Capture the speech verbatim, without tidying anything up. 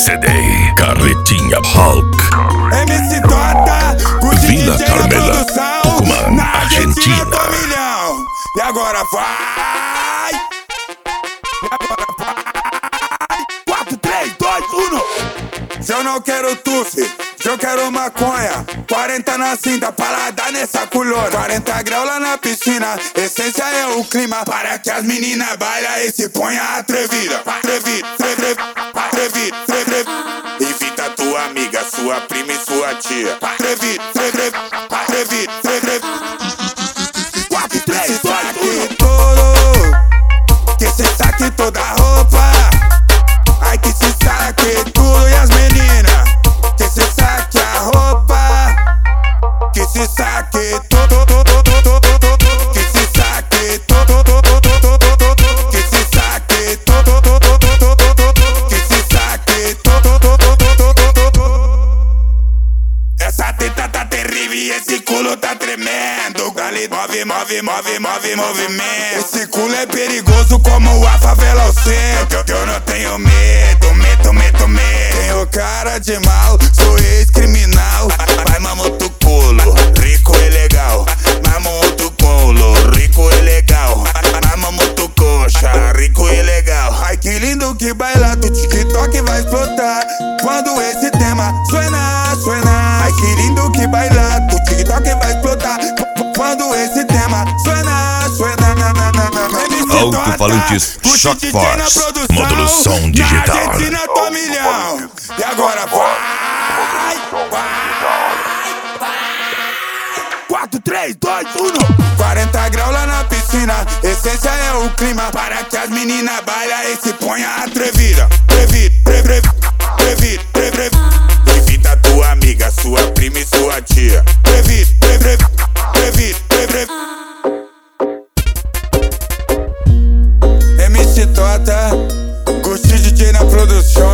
C D, Carretinha Hulk. M C Tota, Vila Carmela, Tucumã, Argentina. Milhão. E agora vai! E agora vai! quatro, três, dois, um. Se eu não quero tufe, se eu quero maconha, quarenta na cinta, palada nessa culona. quarenta graus lá na piscina, essência é o clima. Para que as meninas bailam e se ponham atrevida. Atrevida, atrevida, atrevida, atrevida. Evita tua amiga, sua prima e sua tia. Atrevida, atrevida, atrevida, atrevida. quatro, três, dois, um. Todo, que se saque toda a roupa. Ai que se saque tudo e as meninas. Que se saque a roupa. Que se saque tudo. Que se saque tudo. Que se saque tudo. Que se saque tudo. Essa teta tá terrível e esse culo tá tremendo. Gali, move, move, move, move, movimento. Esse culo é perigoso como a favela ao centro. Eu, eu não tenho medo, medo, medo, medo. Tenho cara de mal, sou ex-criminal. Vai, mamo tu culo, rico e legal. Mamo tu culo, rico e legal. Mamo tu coxa, rico e legal. Ai que lindo que baila, tu TikTok vai explotar quando esse tema suena, suena. Ai que lindo que baila, tu TikTok vai explotar quando esse tema suena, suena. Alto-falantes Shock Force, módulo som digital. Na Argentina tô milhão. E agora vai, vai, vai. quatro, três, dois, um. quarenta graus lá na piscina, essência é o clima. Para que as meninas bailam e se ponham atrevida. Atrevida, atrevida, atrevida, atrevida. Evita tua amiga, sua prima e sua tia. Atrevida, atrevida, atrevida, atrevida. M C Tota, Gucci D J na produção.